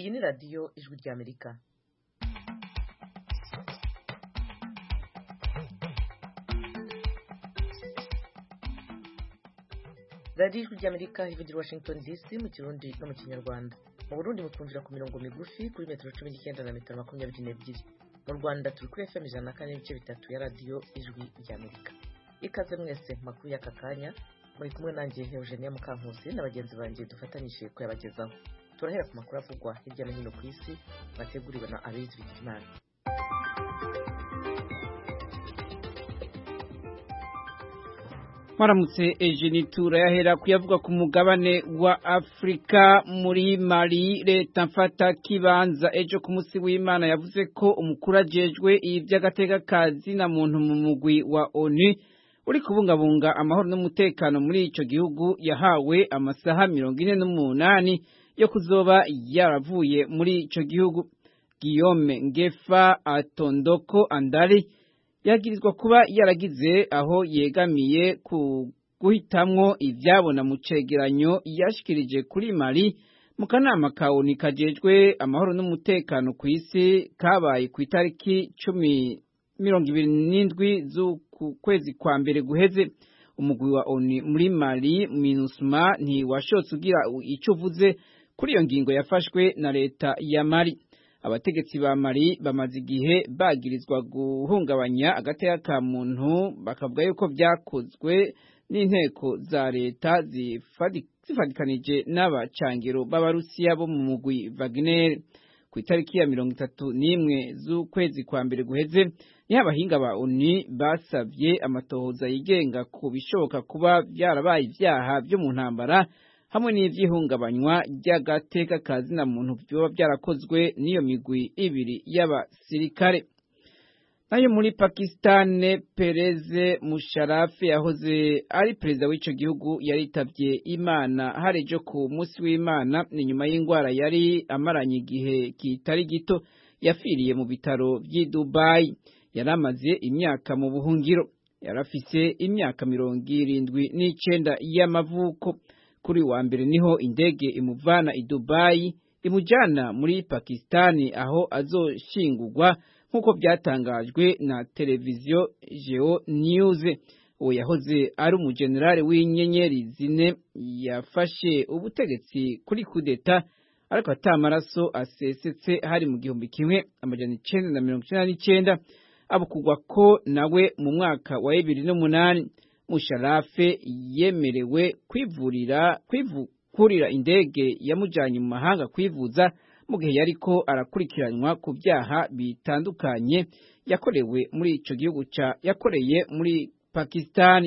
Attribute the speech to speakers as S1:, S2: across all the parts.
S1: Iyi ni radiyo ijwi ry'Amerika. radiyo ijwi ry'Amerika ivugira Washington DC mu Kirundi no mu Kinyarwanda. Mu Burundi mutwumvira ku mirongo migufi kuri metero 19 na metero 22. Mu Rwanda turi kuri FM 104.3 ya radiyo ijwi ry'Amerika. Ikaze mwese makuru y'aka kanya, muri kumwe nanjye Eugenie Mukankusi na bagenzi banjye dufatanyije kuyabagezaho. Turahera ku makuru avugwa hirya no hino ku isi bateguriwe na Aloyizi Bigirimana.
S2: Maramutse Eugenie, turayahera kuyavuga ku mugabane wa Afrika. Muri Mali, leta mfata kibanza ejo ku munsi w'Imana yavuze ko umukuru ajejwe ivy'agatekakazi na muntu mu mugwi wa ONU uri kubungabunga amahoro n'umutekano muri ico gihugu yahawe amasaha 48 yo kuzoba yaravuye muri ico gihugu. Guillaume Ngefa Atondoko Andali yagirizwa kuba yaragize aho yegamiye ku guhitamwo ivyabona mu cegeranyo yashikirije kuri Mali mu kanama ka ONU kajejwe amahoro n'umutekano ku isi kabaye ku itariki 27 z'ukwezi kwa mbere guheze. Umugwi wa ONU muri Mali MINUSMA ntiwashotse ugira ico uvuze kuri iyo ngingo yafashwe na leta ya Mali. Abategetsi ba Mali bamaze igihe bagirizwa guhungabanya agateka ka muntu, bakavuga yuko byakozwe n'inteko za leta zifadikanije n'abacangiro b'Abarusiya bo mu mugwi Wagner. Ku itariki ya 31 z'ukwezi kwa mbere guheze niho abahinga ba ONU basavye amatohoza yigenga ku bishoboka kuba byarabaye ivyaha byo mu ntambara hamwe n'ivyihungabanywa ry'agateka kazi na muntu byoba byarakozwe n'iyo migwi ibiri y'abasirikare. Nayo muri Pakistan, Perez Musharraf yahoze ari perezida w'ico gihugu yaritavye Imana harejo ku munsi w'Imana ni nyuma y'ingwara yari amaranye igihe kitari gito. Yafiriye mu bitaro by'i Dubai. Yaramaze imyaka mu buhungiro. Yarafise imyaka 79 y'amavuko. Kuri wa mbere niho indege imuvana i Dubai imujana muri Pakistani aho azoshingurwa nk'uko byatangajwe na televiziyo Geo News. Uwo yahoze ari umugenerale w'inyenyeri zine yafashe ubutegetsi kuri kudeta ariko atamaraso asesetse hari mu 1999 abukugwa ko nawe mu mwaka wa 2008. Musharafe yemerewe kurira indege yamujanye mu mahanga kwivuza mu gihe yariko arakurikiranwa ku byaha bitandukanye yakoreye muri Pakistani.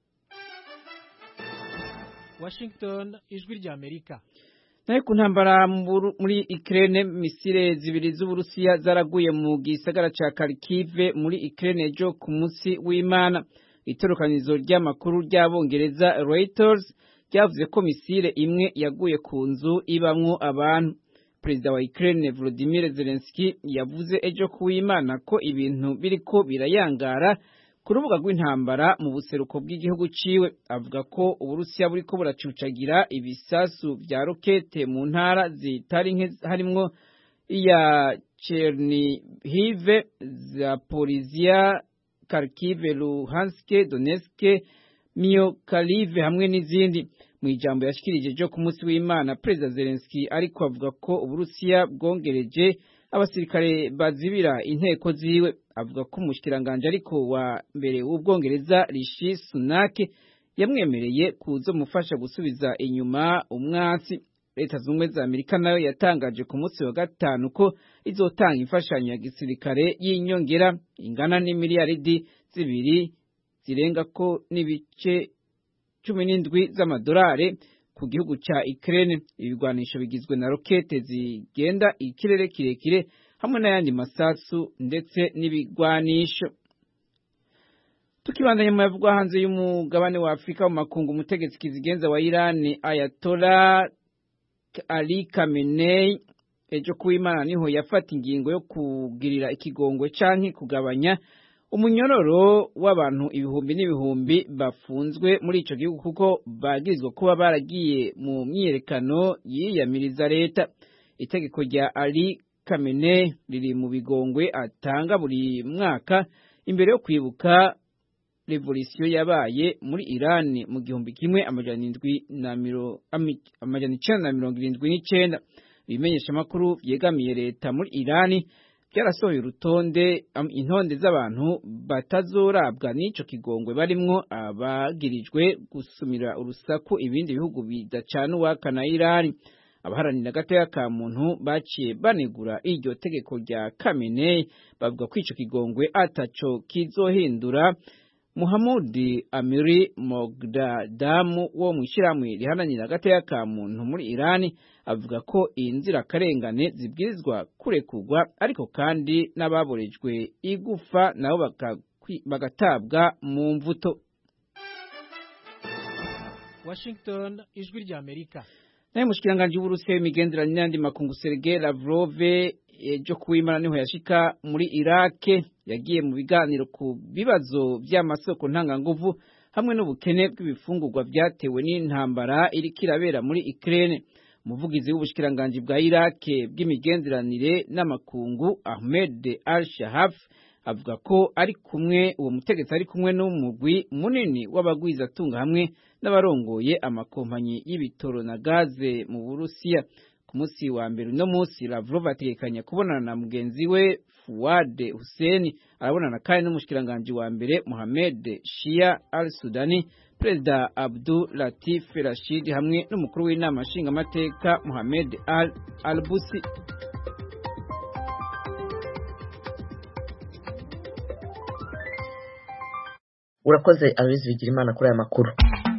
S3: Washington, ijwi ry'Amerika.
S2: Nayo ku ntambara muri Ukraine, misile zibiri z'Uburusiya zaraguye mu gisagara ca Kharkiv muri Ukraine ejo ku munsi w'Imana. Itorokanizo ry'amakuru ry'Abongereza Reuters ryavuze ko misile imwe yaguye ku nzu ibamwo abantu. Perezida wa Ukraine Volodymyr Zelensky yavuze ejo ku w'Imana ko ibintu biriko birayangara ku rubuga rw'intambara mu buseruko bw'igihugu ciwe. Avuga ko Uburusiya buriko buracucagira ibisasu vya rokete mu ntara zitari nke harimwo iya Chernihiv, Zaporizhia, Kharkiv, Luhansk, Donetsk, Mykolaiv hamwe n'izindi. Mu ijambo yashikirije jo ku munsi w'Imana, Perezida Zelensky ariko avuga ko Uburusiya bwongereje abasirikare bazibira inteko ziwe. Avuga ko umushikiranganje ariko wa mbere w'Ubwongereza Rishi Sunak yamwemereye kuzomufasha gusubiza inyuma umwansi. Leta z'Ubumwe za Amerika nayo yatangaje ku munsi wa gatanu ko izotanga imfashanyo ya gisirikare y'inyongera ingana n'imiliyaridi 2 zirenga ko n'ibice 17 z'amadolari ku gihugu ca Ukraine. Ibigwanisho bigizwe na rokete zigenda ikirere kirekire hamwe n'ayandi masasu ndetse n'ibigwanisho. Tukibandanya mu yavugwa hanze y'umugabane wa Afrika mu makungu, umutegetsi kizigenza wa Iran Ayatollah Ali Khamenei ejo kuw'Imana niho yafata ingingo yo kugirira ikigongwe canke kugabanya umunyororo w'abantu ibihumbi n'ibihumbi bafunzwe muri ico gihugu kuko bagirizwa kuba baragiye mu myiyerekano yiyamiriza leta. itegeko rya Ali Khamenei riri mu bigongwe atanga buri mwaka imbere yo kwibuka revolisiyo yabaye muri Iran mu 1979. Ibimenyesha makuru byegamiye leta muri Iran byarasohoye urutonde intonde z'abantu batazorabwa n'ico kigongwe barimwo abagirijwe gusumira urusaku ibindi bihugu bidacana uwaka na Iran. Abaharanira gateka ka muntu baciye banegura iryo tegeko rya Khamenei bavuga ko ico kigongwe ataco kizohindura. Muhammad Amiri Mogdadamu wo mwishirahamwe rihananira gateka ka muntu muri Iran avuga ko inzira karengane zibwirizwa kurekurwa ariko kandi n'ababorejwe igufa nabo bagatabwa mu mvuto.
S3: Washington, ijwi rya Amerika.
S2: Naye mushikiranganje w'Uburusiya w'imigenderanire n'andi makungu Sergei Lavrov ejo kuwimana niho yashika muri Iraq, yagiye mu biganiro ku bibazo by'amasoko ntanganguvu hamwe n'ubukene bw'ibifungurwa byatewe n'intambara iri kirabera muri Ukraine. Umuvugizi w'ubushikiranganje bwa Iraq bw'imigenderanire n'amakungu Ahmed Al-Shahaf avuga ko uwo mutegetsi ari kumwe n'umugwi munini w'abagwiza tunga hamwe n'abarongoye amakompanyi y'ibitoro na gaze mu Burusiya. Ku munsi wa mbere no munsi Lavrov ategekanya kubonana na mugenzi we Fuad Hussein, arabonana kandi n'umushikiranganje wa mbere Mohamed Shia Al-Sudani, Perezida Abdul Latif Rashid hamwe n'umukuru w'inama nshingamateka Mohamed Al-Busi.
S1: Urakoze Aloys Bigirimana kuri aya makuru.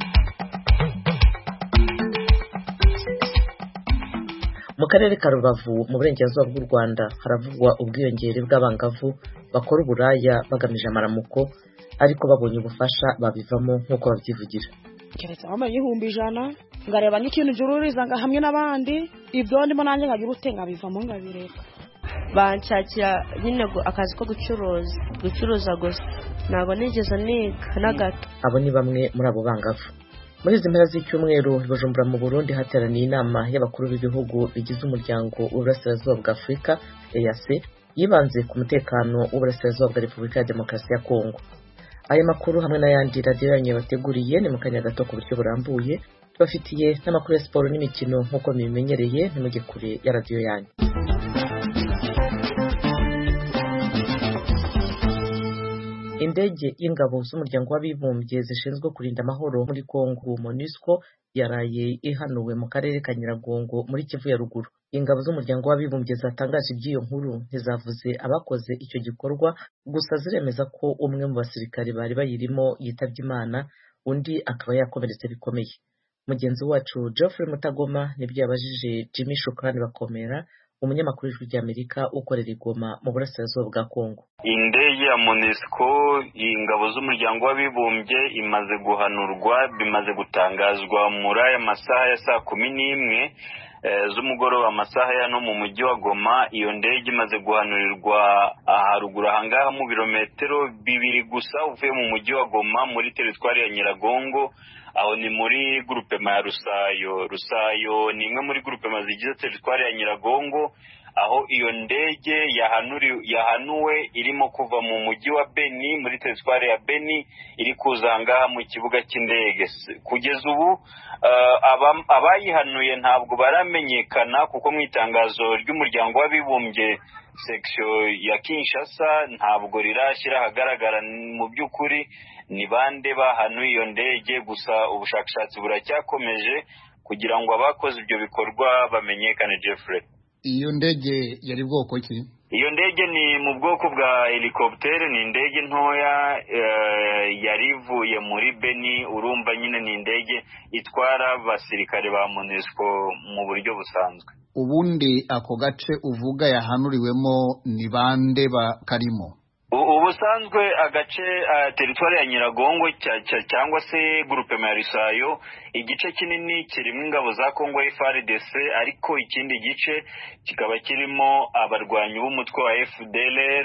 S1: Mu karere ka Rubavu mu burengerazuba bw'u Rwanda haravugwa ubwiyongere bw'abangavu bakora uburaya bagamije amaramuko ariko babonye ubufasha babivamo nk'uko babyivugira.
S4: Keretse amaye 100 ngareba n'ikintu jururiza nga hamwe n'abandi ibyo ndimo nanjye ngagira utenga bivamo ngabireka.
S5: Banshakira nyine akazi ko gucuruza gusa ntabwo nigeze niga na gato.
S1: Abo ni bamwe muri abo bangavu. Muri izi mpera z'icyumweru Bujumbura mu Burundi hateraniye inama y'abakuru b'ibihugu bigize umuryango w'Uburasirazuba bwa Afurika EAC yibanze ku mutekano w'Uburasirazuba bwa Repubulika ya Demokarasi ya Kongo. Aya makuru hamwe n'ayandi radiyo yanyu bateguriye ni mu kanya gato ku buryo burambuye, bafitiye n'amakuru ya siporo n'imikino nk'uko mubimenyereye, ntimujye kure ya radiyo yanyu. Indege y'ingabo z'umuryango w'abibumbye zishinzwe kurinda amahoro muri Kongo MONUSCO yaraye ihanuwe mu karere ka Nyiragongo muri Kivu ya ruguru. Ingabo z'umuryango w'abibumbye zatangaje iby'iyo nkuru ntizavuze abakoze icyo gikorwa, gusa ziremeza ko umwe mu basirikare bari bayirimo yitabye Imana, undi akaba yakomeretse bikomeye. Mugenzi wacu Geoffrey Mutagoma nibyo yabajije Jimmy Shukrani Bakomera, umunyamakuru w'Ijwi ry'Amerika ukorera i Goma mu burasirazuba bwa Kongo.
S6: Indege ya MONUSCO ingabo z'umuryango w'abibumbye imaze guhanurwa, bimaze gutangazwa muri aya masaha ya saa 11 z'umugoroba, amasaha ya no mu mujyi wa Goma. Iyo ndege imaze guhanurirwa aharuguru ahangaha mu birometero 2 gusa uvuye mu mujyi wa Goma muri teritwari ya Nyiragongo. Aho ni muri groupement ya Rusayo ni imwe muri groupement zigize teritwari ya Nyiragongo, aho iyo ndege yahanuwe irimo kuva mu mujyi wa Beni muri teritwari ya Beni iri kuzanga mu kibuga cy'indege. Kugeza ubu abayihanuye ntabwo baramenyekana, kuko mu itangazo ry'umuryango w'abibumbye section ya Kinshasa ntabwo rirashyira ahagaragara mu by'ukuri ni bande bahanuye iyo ndege. Gusa ubushakashatsi buracyakomeje kugira ngo abakoze ibyo bikorwa bamenyekane. Jeffrey,
S7: iyo ndege yari bwoko ki?
S6: Iyo ndege ni mu bwoko bwa helicopter, ni indege ntoya yari ivuye muri Beni. Urumva nyine ni indege itwara abasirikare ba MONUSCO mu buryo busanzwe.
S7: Ubundi ako gace uvuga yahanuriwemo ni bande bakarimo?
S6: Ubusanzwe agace teritwari ya Nyiragongo cyangwa se groupement ya Rusayo, igice kinini kirimo ingabo za Kongo FARDC, ariko ikindi gice kikaba kirimo abarwanyi b'umutwe wa FDLR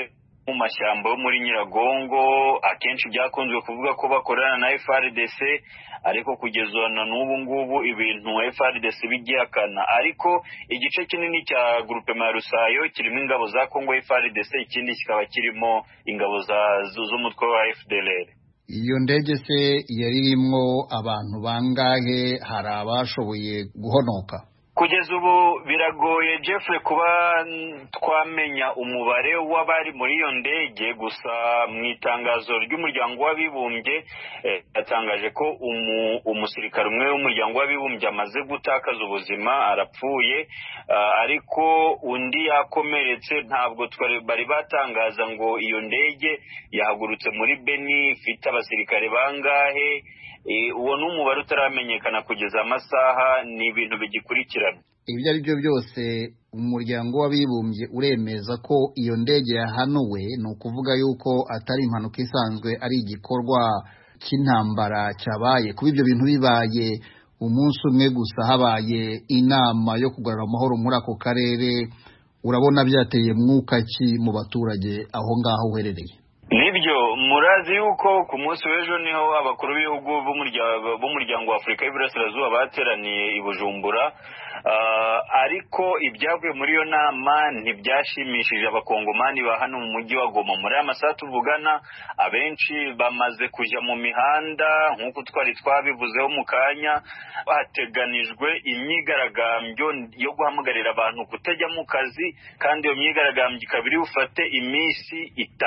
S6: mu mashyamba yo muri Nyiragongo akenshi byakunzwe kuvuga ko bakorana na FARDC ariko kugeza n'ubu ngubu ibintu FARDC bigihakana ariko igice kinini cya groupement Rusayo kirimo ingabo za Congo FARDC ikindi kikaba kirimo ingabo z'umutwe wa FDLR.
S7: Iyo ndege se yari irimo abantu bangahe, hari abashoboye guhonoka?
S6: Kugeza ubu biragoye Jeffrey kuba twamenya umubare w'abari muri iyo ndege, gusa mu itangazo ry'umuryango w'abibumbye yatangaje ko umusirikare umwe w'umuryango w'abibumbye amaze gutakaza ubuzima, arapfuye, ariko undi yakomeretse. Ntabwo bari batangaza ngo iyo ndege yahagurutse muri Beni ifite abasirikare bangahe. Uwo n'umubare utaramenyekana kugeza amasaha, ni ibintu bigikurikirana.
S7: Ibyo ari byo byose umuryango w'abibumbye uremeza ko iyo ndege yahanuwe, ni ukuvuga yuko atari impanuka isanzwe, ari igikorwa cy'intambara cyabaye. Kuba ibyo bintu bibaye umunsi umwe gusa habaye inama yo kugarura amahoro muri ako karere, urabona byateye mwuka ki mu baturage aho ngaho uherereye?
S6: Nibyo, murazi yuko ku munsi w'ejo niho abakuru b'ibihugu b'umuryango wa Afurika y'Iburasirazuba bateraniye i Bujumbura, ariko ibyavuye muri iyo nama ntibyashimishije abakongomani ba hano mu mujyi wa Goma. Muri aya masaha tuvugana abenshi bamaze kujya mu mihanda nk'uko twari twabivuzeho mu kanya. Hateganijwe imyigaragambyo yo guhamagarira abantu kutajya mu kazi, kandi iyo myigaragambyo ikaba iri bufate iminsi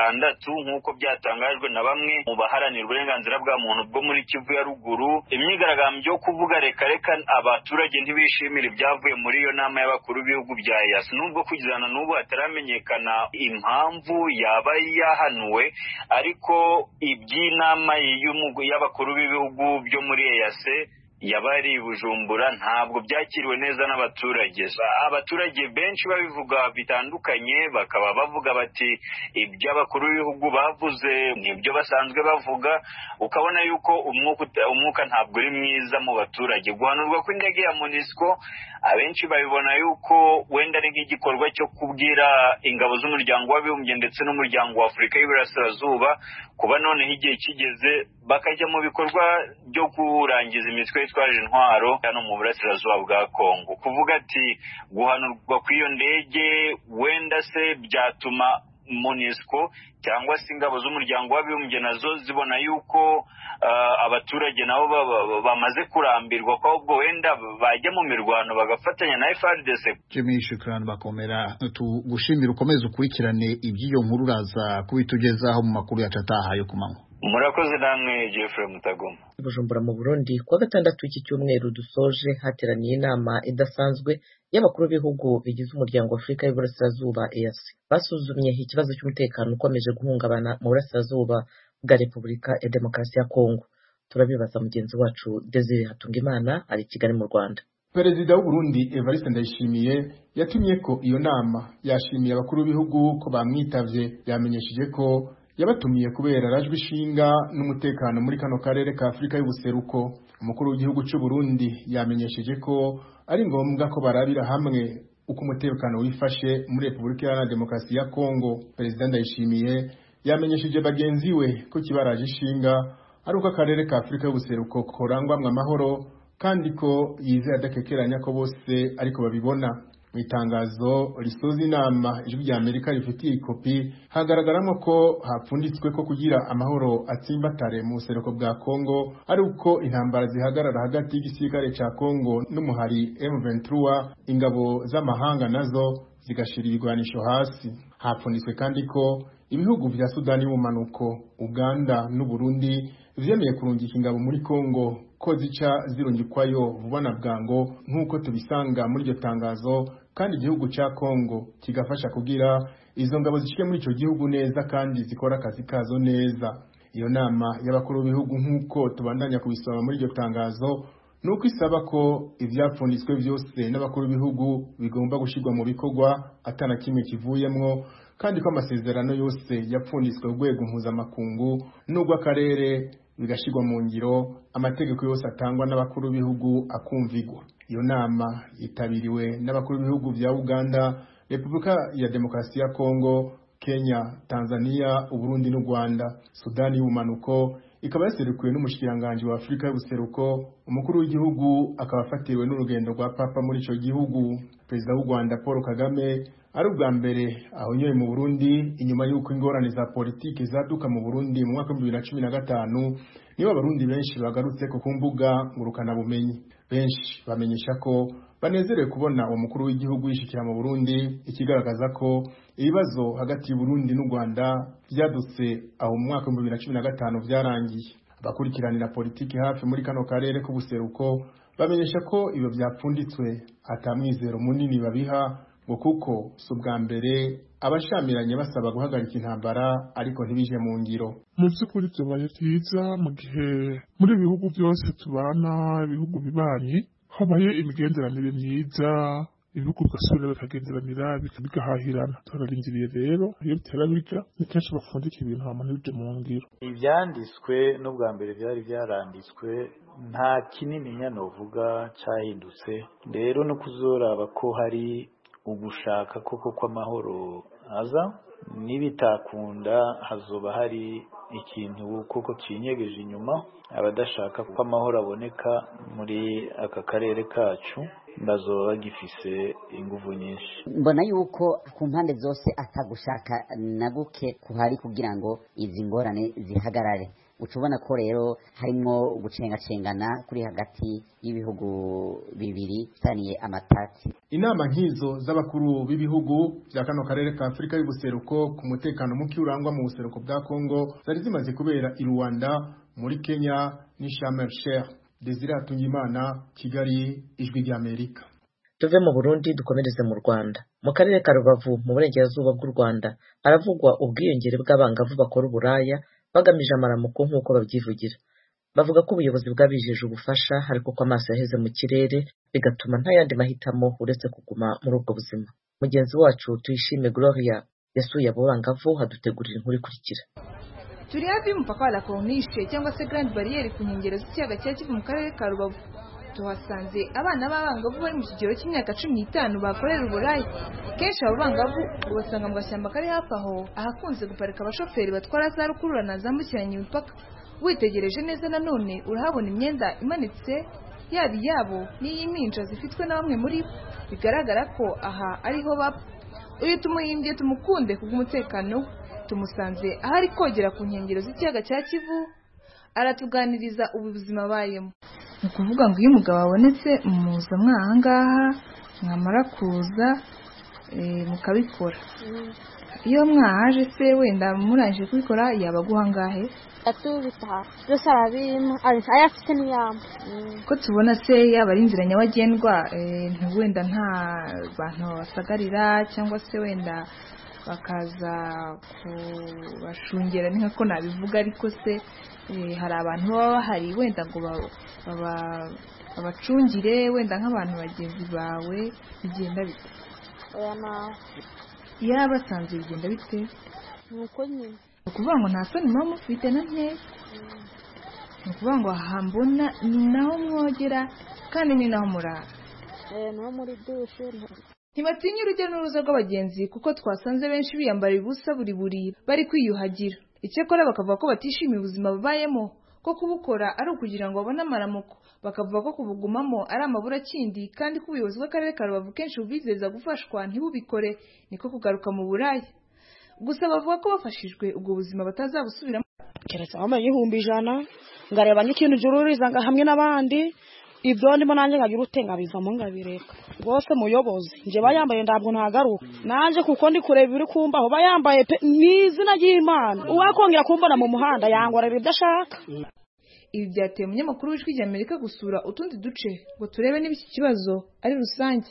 S6: 6 nk'uko byatangajwe na bamwe mu baharanira uburenganzira bwa muntu bwo muri Kivu ya ruguru. Imyigaragambyo yo kuvuga reka abaturage ntibishimira ibyavuye muri iyo nama y'abakuru b'ibihugu bya EAC, nubwo kugeza n'ubu hataramenyekana impamvu yaba yahanuwe, ariko iby'inama y'abakuru b'ibihugu byo muri EAC yabari Bujumbura ntabwo byakiriwe neza n'abaturage. Abaturage benshi babivuga bitandukanye, bakaba bavuga bati iby'abakuru b'ibihugu bavuze nibyo basanzwe bavuga, ukabona yuko umwuka ntabwo uri mwiza mu baturage. Guhanurwa kw'indege ya MONUSCO abenshi babibona yuko wenda ari nk'igikorwa cyo kubwira ingabo z'umuryango w'abibumbye ndetse n'umuryango wa Afurika y'Iburasirazuba kuba noneho igihe kigeze bakajya mu bikorwa byo kurangiza imitwe yitwaje intwaro hano mu burasirazuba bwa Kongo. Kuvuga ati guhanurwa kw'iyo ndege wenda se byatuma MONUSCO cyangwa se ingabo z'umuryango w'abibumbye nazo zibona yuko abaturage nabo bamaze kurambirwa, ko ubwo wenda bajya mu mirwano bagafatanya na FARDC.
S7: Jimmy Shukran Bakomera, tugushimira ukomeze ukurikirane iby'iyo nkuru, uraza kubitugezaho mu makuru yacu ataha yo kumanywa.
S6: Murakoze namwe Jeffrey Mutagoma.
S1: Bujumbura mu Burundi kuwa gatandatu iki cyumweru dusoje hateraniye inama idasanzwe y'abakuru b'ibihugu bigize umuryango wa Afurika y'Iburasirazuba EAC. Basuzumye ikibazo cy'umutekano ukomeje guhungabana mu burasirazuba bwa Repubulika ya Demokarasi ya Kongo. Turabibaza mugenzi wacu Desire Hatungimana ari Kigali mu Rwanda.
S8: Perezida w'u Burundi Evariste Ndayishimiye yatumye ko iyo nama, yashimiye abakuru b'ibihugu ko bamwitavye, yamenyesheje ko yabatumiye kubera rajwe ishinga n'umutekano muri kano karere ka Afurika y'ubuseruko. Umukuru w'igihugu cy'u Burundi yamenyesheje ko ari ngombwa ko barabira hamwe uko umutekano wifashe muri Repubulika ya Demokarasi ya Kongo. Perezida Ndayishimiye yamenyesheje bagenzi we ko kibaraje ishinga ari uko akarere ka Afurika y'ubuseruko korangwamwe amahoro, kandi ko yizeye adakekeranya ko bose ariko babibona. Mu itangazo risoza inama ijwi rya Amerika rifitiye ikopi, hagaragaramo ko hapfunditswe ko kugira amahoro atsimbatare mu buseruko bwa Kongo ari uko intambara zihagarara hagati y'igisirikare cya Kongo n'umuhari M23, ingabo z'amahanga nazo zigashira ibigwanisho hasi. Hapfunditswe kandi ko ibihugu vya Sudani y'ubumanuko, Uganda n'u Burundi vyemeye kurungika ingabo muri Kongo, ko zica zirungikwayo vuba na bwango nk'uko tubisanga muri iryo tangazo, kandi igihugu cya Kongo kigafasha kugira izo ngabo zishike muri ico gihugu neza kandi zikora akazi kazo neza. Iyo nama y'abakuru b'ibihugu nk'uko tubandanya kubisoma muri iryo tangazo, nuko isaba ko ivyapfunditswe byose n'abakuru b'ibihugu bigomba gushirwa mu bikorwa atana kimwe kivuyemwo, kandi ko amasezerano yose yapfunditswe urwego mpuzamakungu n'urw'akarere bigashirwa mu ngiro, amategeko yose atangwa n'abakuru b'ibihugu akumvigwa. Iyo nama yitabiriwe n'abakuru b'ibihugu vya Uganda, Repubulika ya Demokarasi ya Kongo, Kenya, Tanzania, Uburundi n'u Rwanda. Sudani y'ubumanuko ikaba yaserukiwe n'umushikiranganje wa Afrika y'ubuseruko. Umukuru w'igihugu akaba afatiriwe n'urugendo rwa papa muri ico gihugu. Perezida w'u Rwanda Paul Kagame ari ubwa mbere ahonyoye mu Burundi inyuma y'uko ingorane za politiki zaduka mu Burundi mu mwaka 2015. Niba abarundi benshi bagarutse ku mbuga ngurukana bumenyi. Benshi bamenyesha ko banezerewe kubona uwo mukuru w'igihugu yishikira mu Burundi, ikigaragaza ko ibibazo hagati y'u Burundi n'u Rwanda byadutse aho mu mwaka 2015 byarangiye. Abakurikiranira politiki hafi muri kano karere k'ubuseruko bamenyesha ko ibyo byapfunditswe atamwizero munini babiha ngo kuko subwa mbere abashamiranye basaba guhagarika intambara ariko ntibije mu ngiro.
S9: Mu by'ukuri byabaye byiza mu gihe muri ibihugu byose tubana, ibihugu bibanyi habaye imigenderanire myiza, ibihugu bigasubira bikagenderanira bigahahirana. Turarindiriye rero iyo bitera bijya ni kenshi bafundika ibintu hama ntibije mu ngiro.
S10: Ibyanditswe n'ubwa mbere byari byaranditswe nta kinini nyanovuga cyahindutse. Rero no kuzoraba ko hari ugushaka koko kw'amahoro aza, nibitakunda hazoba hari ikintu koko cinyegeje inyuma. Abadashaka ko amahoro aboneka muri aka karere kacu bazoba bagifise inguvu nyinshi.
S11: Mbona yuko ku mpande zose atagushaka na guke kuhari kugira ngo izi ngorane zihagarare. Ucubona ko rero harimo gucengacengana kuri hagati y'ibihugu bibiri bitaniye amatati.
S8: Inama nkizo z'abakuru b'ibihugu bya kano karere ka Afrika y'ubuseruko ku mutekano muke urangwa mu buseruko bwa Kongo zari zimaze kubera i Rwanda, muri Kenya ni Sharm el-Sheikh. Desire Hatungimana, Kigali, Ijwi ry'Amerika.
S1: Tuve mu Burundi dukomereze mu Rwanda. Mu karere ka Rubavu mu burengerazuba bw'u Rwanda haravugwa ubwiyongere bw'abangavu bakora uburaya bagamije amaramuko nk'uko babyivugira. Bavuga ko ubuyobozi bwabijeje ubufasha ariko ko amaso yaheze mu kirere bigatuma nta yandi mahitamo uretse kuguma muri ubwo buzima. Mugenzi wacu Tuyishime Gloria yasuye abo bangavu hadutegurira inkuru ikurikira.
S12: Turi hafi y'umupaka wa La Corniche cyangwa se Grande Barriere ku nkengero z'ikiyaga cya Kivu mu karere ka Rubavu. Tuhasanze abana b'abangavu bari mu kigero cy'imyaka 15 bakorera uburaya. Kenshi abo bangavu ubasanga mu gashyamba kari hafi aho ahakunze guparika abashoferi batwara za rukururana zambukiranya imipaka. Witegereje neza nanone urahabona imyenda imanitse yaba iyabo n'iy'impinja zifitwe na bamwe muri bo. Bigaragara ko aha ariho baba. Uyu tumuhimbye tumukunde kubw'umutekano, tumusanze ahari kogera ku nkengero z'ikiyaga cya Kivu, aratuganiriza ubuzima bayemo. Ni kuvuga ngo iyo umugabo abonetse muza mwahangaha mwamara kuza mukabikora. Iyo mwahaje se wenda murangije kubikora yabaguha ngahe?
S13: Atubita byose arabima ayafite niyama.
S12: Ko tubona se yaba ari inzira nyabagendwa wenda nta bantu basagarira cyangwa se wenda bakaza kubashungera ni nkako nabivuga, ariko se hari abantu baba bahari wenda ngo babacungire wenda nk'abantu bagenzi bawe bigenda bite? Yaba basanzwe bigenda bite?
S13: Nuko nyine
S12: ukuvuga ngo nta soni muba mufite na nkeya. Ni ukuvuga ngo hambona ni naho mwogera kandi ni naho murara.
S13: No muri dushe.
S12: Ntibatinya urujya n'uruza rw'abagenzi kuko twasanze benshi biyambara ubusa buri bari kwiyuhagira. Icyakora bakavuga ko batishimiye ubuzima babayemo, ko kubukora ari ukugira ngo babone amaramuko. Bakavuga ko kubugumamo ari amaburakindi kandi ko ubuyobozi bw'akarere ka Rubavu kenshi bubizeza gufashwa ntibubikore, niko kugaruka mu buraya. Gusa bavuga ko bafashijwe ubwo buzima batazabusubiramo.
S4: Keretse abamaye 100 ngareba n'ikintu jururiza hamwe n'abandi ibyo ndimo nanjye nkagira utenga bivamo ngabireka. Bose muyobozi nje bayambaye ndabwo ntagaruka nanje kuko ndi kureba biri kumbaho bayambaye n'izina ry'Imana. Uwakongera kumbona mu muhanda yangorera idashaka.
S12: Ibi byateye umunyamakuru w'Ijwi ry'Amerika gusura utundi duce ngo turebe niba iki kibazo ari rusange.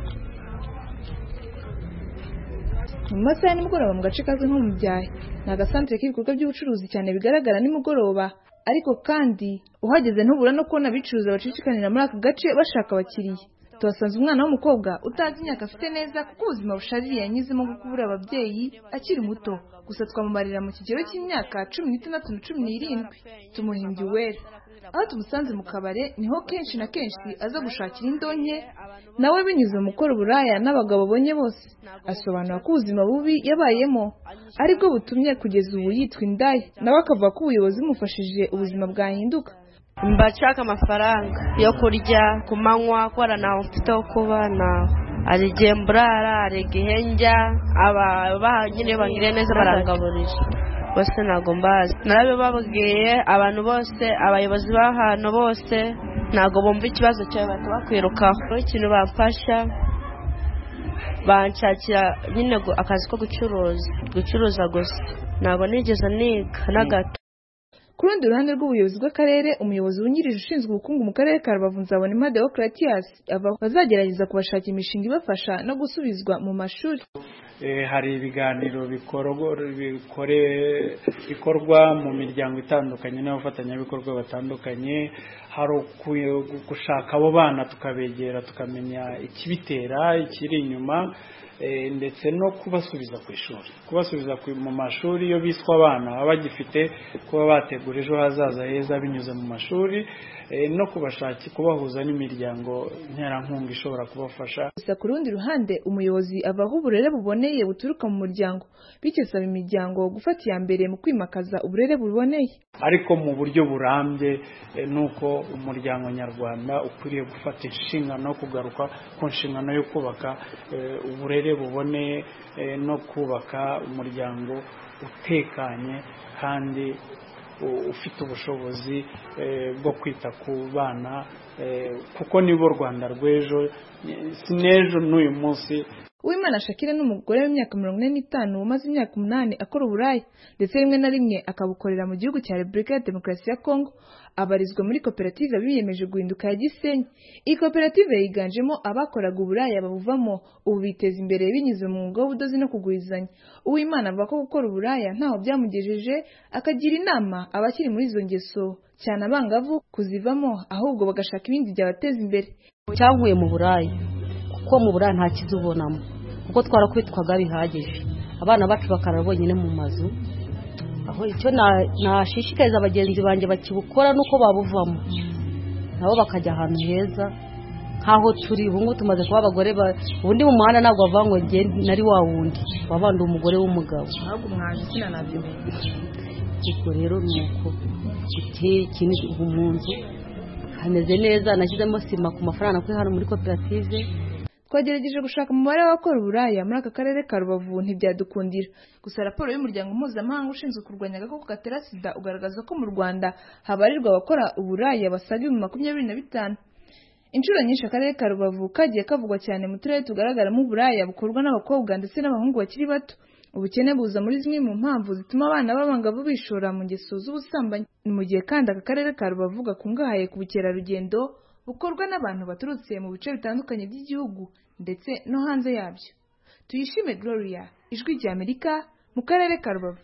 S12: Mu masaha nimugoroba mu gace kazwi nko mu Byahi ni agasantere k'ibikorwa by'ubucuruzi cyane bigaragara nimugoroba, ariko kandi uhageze ntubura no kubona abicuruza bacishikanira muri aka gace bashaka abakiriya. tuhasanze umwana w'umukobwa utazi imyaka afite neza kuko ubuzima bushaririye yanyuzemo bwo kubura ababyeyi akiri muto, gusa twamumarira mu kigero cy'imyaka 16 na 17. Tumuhimbye Uwera. Aho tumusanze mu kabare niho kenshi na kenshi aza gushakira indonke, nawe binyuze mu gukora uburaya n'abagabo abonye bose. Asobanura ko ubuzima bubi yabayemo aribwo butumye kugeza ubu yitwa indaya, nawe akavuga ko ubuyobozi bumufashije ubuzima bwahinduka.
S5: Mbashaka amafaranga yo kurya ku manywa, kora naho mfite ho kuba naho arigihe mburara, arigihe njya, aba nyine bangire neza barangaburije bose ntago mbazi. Narabibabwiye abantu bose, abayobozi b'ahantu bose ntago bumva ikibazo cyawe bahita bakwirukaho. Ikintu bamfasha banshakira nyine akazi ko gucuruza gusa, ntago nigeze niga na gato.
S12: Ku rundi ruhande rw'ubuyobozi bw'akarere, umuyobozi wungirije ushinzwe ubukungu mu karere ka Rubavu Nzabonimpa Deogratias bazagerageza kubashakira imishinga ibafasha no gusubizwa mu mashuri.
S14: Hari ibiganiro bikorwa mu miryango itandukanye n'abafatanyabikorwa batandukanye, hari gushaka abo bana tukabegera tukamenya ikibitera, ikiri inyuma, ndetse no kubasubiza ku ishuri, kubasubiza mu mashuri iyo biswa abana baba bagifite kuba bategura ejo hazaza heza binyuze mu mashuri, no kubahuza n'imiryango nterankunga ishobora kubafasha.
S12: Gusa ku rundi ruhande umuyobozi avaho uburere buboneye buturuka mu muryango, bityo asaba imiryango gufata iya mbere mu kwimakaza uburere buboneye.
S14: Ariko mu buryo burambye nuko umuryango nyarwanda ukwiriye gufata inshingano, kugaruka ku nshingano yo kubaka uburere buboneye no kubaka umuryango utekanye kandi ufite ubushobozi bwo kwita ku bana, kuko nibo Rwanda rw'ejo, si n'ejo n'uyu munsi.
S12: Uwimana Shakira n'umugore w'imyaka 45 umaze imyaka 8 akora uburaya, ndetse rimwe na rimwe akabukorera mu gihugu cya Repubulika ya Demokarasi ya Kongo. Abarizwa muri koperative biyemeje guhinduka ya Gisenyi. Iyi koperative yiganjemo abakoraga uburaya babuvamo, ubu biteza imbere binyuze mu mwuga w'ubudozi no kugurizanya. Uwimana avuga ko gukora uburaya ntaho byamugejeje, akagira inama abakiri muri izo ngeso cyane abangavu kuzivamo, ahubwo bagashaka ibindi byabateza imbere.
S15: Cyankuye mu buraya kuko mu buraya nta kizubonamo, kuko twarakubitwaga bihagije, abana bacu bakarara bonyine mu mazu. Aho icyo nashishikariza abagenzi banjye bakibukora nuko babuvamo nabo bakajya ahantu heza nkaho turi ubu tumaze kuba abagore. Ubundi mu muhanda ntabwo bavangwa nge nari wa wundi wabandi umugore w'umugabo,
S12: ahubwo mwaje kina nabyo.
S15: Ubwo rero nuko ikintu ubu mu nzu hameze neza, nashyizemo sima ku mafaranga kuri hano muri koperative.
S12: Twagerageje gushaka umubare w'abakora uburaya muri aka karere ka Rubavu ntibyadukundira. Gusa raporo y'umuryango mpuzamahanga ushinzwe kurwanya agakoko gatera sida ugaragaza ko mu Rwanda habarirwa abakora uburaya basaga 25. Inshuro nyinshi akarere ka Rubavu kagiye kavugwa cyane mu turere tugaragaramo uburaya bukorwa n'abakobwa ndetse n'abahungu bakiri bato. Ubukene buza muri zimwe mu mpamvu zituma abana b'abangavu bishora mu ngeso z'ubusambanyi. Mu gihe kandi aka karere ka Rubavu gakungahaye ku bukerarugendo bukorwa n'abantu baturutse mu bice bitandukanye by'igihugu ndetse no hanze yabyo. Tuyishime Gloria, Ijwi rya Amerika, mu karere ka Rubavu.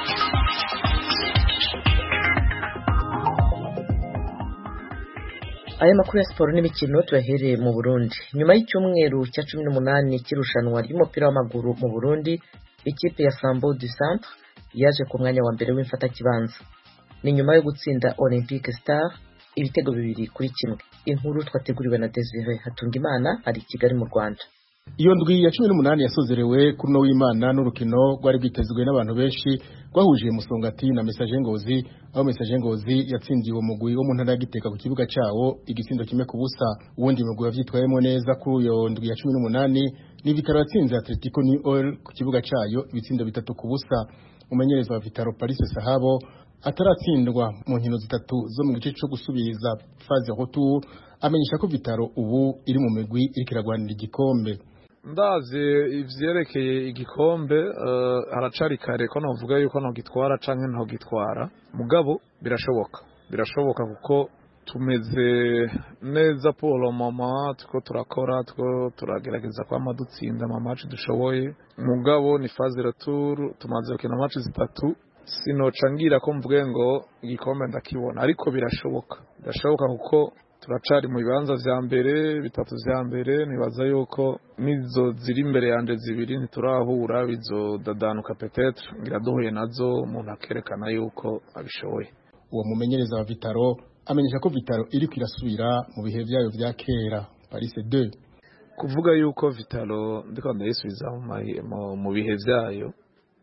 S1: Aya makuru ya siporo n'imikino tuyahereye mu Burundi. Nyuma y'icyumweru cya 18 cy'irushanwa ry'umupira w'amaguru mu Burundi, ikipe ya Flambeau du Centre yaje ku mwanya wa mbere w'imfatakibanza. Ni nyuma yo gutsinda Olympique Star ibitego 2-1. Inkuru twateguriwe na Desire Hatungimana ari Kigali mu Rwanda.
S8: Iyo ndwi ya 18 yasozerewe kuri no w'Imana n'urukino rwari rwitezwe n'abantu benshi rwahuje Musongati na Message Ngozi, aho Message Ngozi yatsindiwe umugwi wo mu ntara Giteka ku kibuga cyawo igisindo kimwe ku busa. Uwundi mugwi wavyitwayemo neza kuri iyo ndwi ya 18 ni Vitaro yatsinze Atletico New Oil ku kibuga cyayo ibitsindo 3 ku busa. Umenyereza wa Vitaro Paris Sahabo ataratsindwa mu nkino zitatu zo mu gice cyo gusubiza phase retour, amenyesha ko Vitaro ubu iri mu migwi irikiragwanira igikombe.
S16: Ndazi ivyerekeye igikombe haracari kare ko navuga yuko no gitwara canke nto gitwara, mugabo birashoboka kuko tumeze neza pour mama, tuko turakora, tuko turagerageza kwa madutsinda ama match dushoboye, mugabo ni phase retour tumaze gukina match zitatu. Sinocangira ko mvuge ngo igikombe ndakibona, ariko birashoboka kuko turacari mu bibanza vya mbere bitatu vya mbere, nibaza yuko nizo ziri imbere yanje zibiri ntiturahura, bizodadanuka petetre, ngira duhuye nazo umuntu akerekana yuko abishoboye.
S8: Uwo mumenyereza wa Vitaro amenyesha ko Vitaro iriko irasubira mu bihe vyayo vya kera Paris 2.
S16: Kuvuga yuko Vitaro ndiko ndayisubiza mu bihe vyayo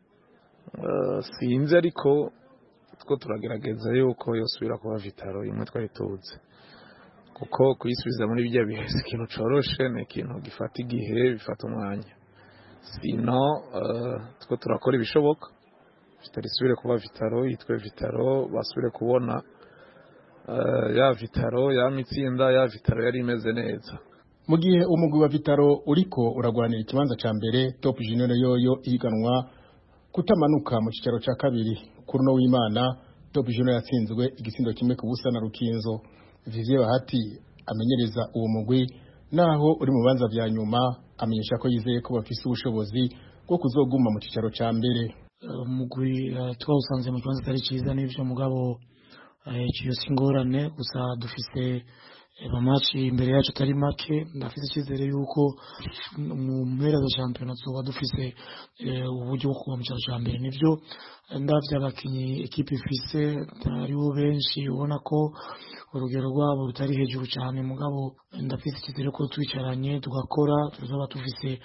S16: sinzi, ariko two turagerageza yuko yosubira kuba Vitaro imwe twari tuzi, kuko kuyisubiza muri bijya bihe ikintu coroshe, ni ikintu gifata igihe, bifata umwanya. Sino two turakora ibishoboka Vitaro isubire kuba Vitaro, yitwe Vitaro, basubire kubona ya Vitaro ya mitsinda, ya Vitaro yari imeze neza.
S8: Mu gihe umugwi wa Vitaro uriko uragwanira ikibanza ca mbere, Top Junior yoyo iganwa kutamanuka mu kicaro ca kabiri. Kuri no w'Imana Top Junior yatsinzwe igisindo kimwe ku busa na Rukinzo. Vivye Bahati amenyereza uwo mugwi naho uri mu banza vya nyuma, amenyesha ko yizeye ko bafise ubushobozi bwo kuzoguma mu kicaro ca mbere.
S17: Umugwi twawusanze mu kibanza atari ciza n'ivyo mugabo ciyo singorane, gusa dufise amaci imbere yacu atari make. Ndafise icyizere yuko mu mpera za shampiyona tuzoba dufise uburyo bwo kuba mu cyaro cya mbere. Nivyo ndavye abakinyi ekipe ifise aribo benshi, ubona ko urugero rwabo rutari hejuru cyane, mugabo ndafise icyizere ko twicaranye tugakora tuzoba tufise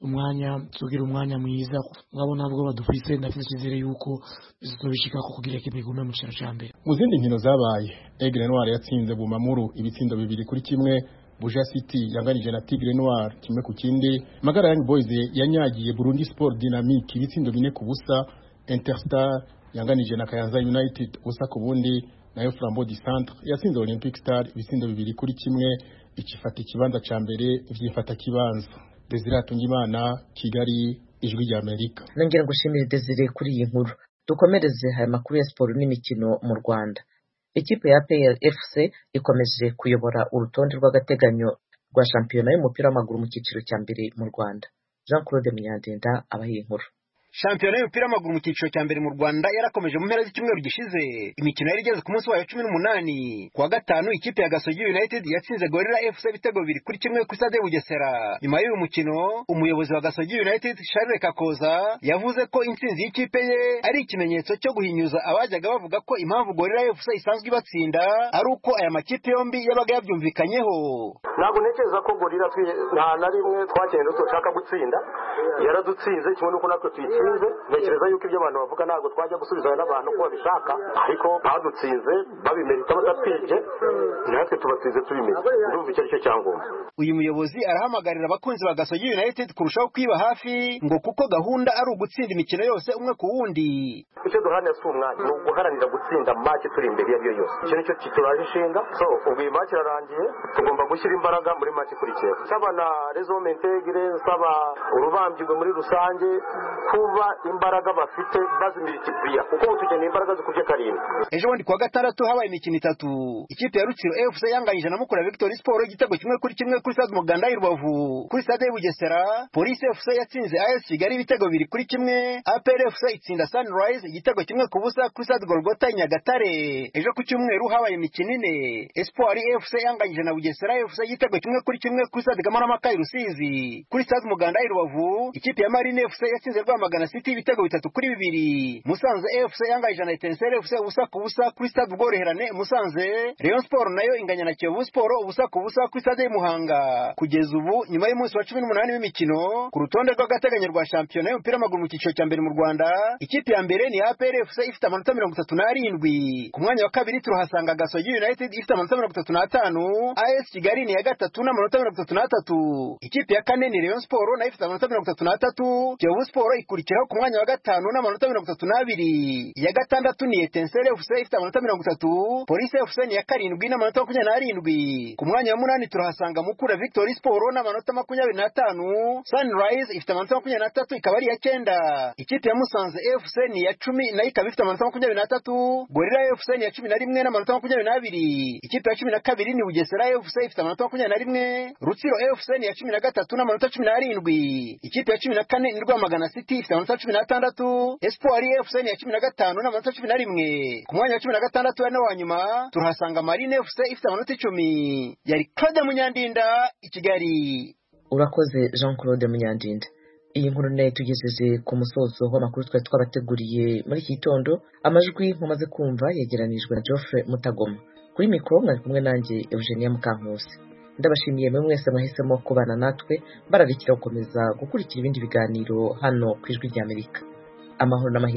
S17: tugira umwanya mwiza, mugabo ntabwo badufise. Ndafise icyizere yuko bizobishika ko kugira ekipe igume mu cyaro cya mbere.
S8: Mu zindi nkino zabaye, Aigle Noir yatsinze Bumamuru ibitsindo 2-1, Buja City yanganije na Tigre Noir 1-0, Magara Young Boys yanyagiye Burundi Sport Dynamique ibitsindo 4-0, Interstar yanganije na Kayanza United ubusa ku bundi, nayo Flambeau du Centre yatsinze Olympic Star ibitsindo 2-1, ikifata ikibanza ca mbere vyifata kibanza. Desire Atungimana, Kigali, Ijwi rya Amerika.
S1: Nongera gushimira Desire kuri iyi nkuru. Dukomereze haya makuru ya siporo n'imikino mu Rwanda. Ikipe ya APR FC ikomeje kuyobora urutonde rw'agateganyo rwa shampiyona y'umupira w'amaguru mu cyiciro cya mbere mu Rwanda. Jean Claude Munyandenda abahiye inkuru.
S18: Shampiyona y'umupira w'amaguru mu cyiciro cya mbere mu Rwanda yarakomeje mu mpera z'icyumweru gishize. Imikino yari igeze ku munsi wayo 18. Kuwa gatanu ikipe ya Gasogi United yatsinze Gorilla FC ibitego 2-1 ku Stade Bugesera. Nyuma y'uyu mukino, umuyobozi wa Gasogi United Charles Kakoza yavuze ko intsinzi y'ikipe ye ari ikimenyetso cyo guhinyuza abajyaga bavuga ko impamvu Gorilla FC isanzwe ibatsinda ari uko aya makipe yombi yabaga yabyumvikanyeho.
S19: Ntabwo ntekereza ko Gorilla nta na rimwe twagenda dushaka gutsinda, yaradutsinze kimwe nuko natwe tuyitsinze. Ntekereza yuko ibyo abantu bavuga ntabwo twajya gusubizana n'abantu ko babishaka, ariko badutsinze babimerita batatwije, natwe tubatsinze tubimenye. Ndumva icyo aricyo cyangombwa.
S18: Uyu muyobozi arahamagarira abakunzi ba Gasogi United kurushaho kwiba hafi, ngo kuko gahunda ari ugutsinda imikino yose umwe ku wundi.
S19: Icyo duharanira si umwanya, ni uguharanira gutsinda match turi imbere y'iyo yose. Icyo nicyo kituraje inshinga. So ubwo iyi match irarangiye, tugomba gushyira imbaraga muri match ikurikira. Saba na raison integre, saba urubambirwe muri rusange, kuba imbaraga bafite bazimirikiye, kuko tukeneye imbaraga zikuvye karindwi.
S18: Ejo bundi kuwa gatandatu habaye imikino 3. Ikipe ya Rutsiro FC yanganyije na Mukura Victory Sport igitego 1-1 kuri Stade Muganda i Rubavu. Kuri Stade Bugesera, Police FC yatsinze AS Kigali ibitego 2-1, APR FC itsinda Sunrise igitego 1-0 kuri Stade Golgota i Nyagatare. Ejo ku cyumweru habaye imikino 4. Espoir FC yanganyije na Bugesera FC igitego 1-1 kuri Stade Kamarampaka i Rusizi. Kuri Stade Muganda i Rubavu, ikipe ya Marine FC yatsinze Rwamagana City ibitego 3-2. Musanze FC yanganyije na Etincelle FC ubusa ku busa kuri Stade Ubworoherane Musanze. Rayon Sport nayo inganya na Kiyovu Sport ubusa ku busa kuri Stade Muhanga. Kugeza ubu nyuma y'umunsi wa 18 w'imikino, ku rutonde rw'agateganyo rwa shampiyona y'umupira w'amaguru mu cyiciro cya mbere mu Rwanda, ikipe ya mbere ni APR FC ifite amanota 37. Ku mwanya wa kabiri turahasanga Gasogi United ifite amanota 35. AS Kigali ni ya gatatu n'amanota 33. Ikipe ya kane ni Rayon Sport nayo ifite amanota 33. Kiyovu Sport ikurikiraho ku mwanya wa gatanu n'amanota 32. Ya gatandatu ni Etincelle FC ifite amanota 30. Police FC ni ya karindwi n'amanota 27. Ku mwanya wa munani turahasanga Mukura Victory Sport n'amanota 25. Sunrise ifite amanota 23 ikaba ari ya 9. Ikipe ya Musanze FC ni ya 10 nayo ikaba ifite amanota 23. Gorilla FC ni ya 11 n'amanota 22. Ikipe ya 12 ni Bugesera FC ifite amanota 21. Rutsiro FC ni ya 13 n'amanota 17. Ikipe ya 14 ni Rwamagana City ifite ifite amanota 16, Espoir FC ni ya 15 n'amanota 11. Ku mwanya wa 16 ari wa nyuma turahasanga Marine FC ifite amanota 10. Yari Claude Munyandinda i Kigali.
S1: Urakoze Jean Claude Munyandinda. Iyi nkuru nayo tugejeje ku musozo w'amakuru twari twabateguriye muri iki gitondo. Amajwi mumaze kumva yegeranijwe na Geoffrey Mutagoma. Kuri mikoro mwari kumwe nanjye Eugenia Mukankusi. Ndabashimiye mwe mwese mwahisemo kubana natwe, bararikira gukomeza gukurikira ibindi biganiro hano ku Ijwi ry'Amerika. Amahoro n'amahirwe.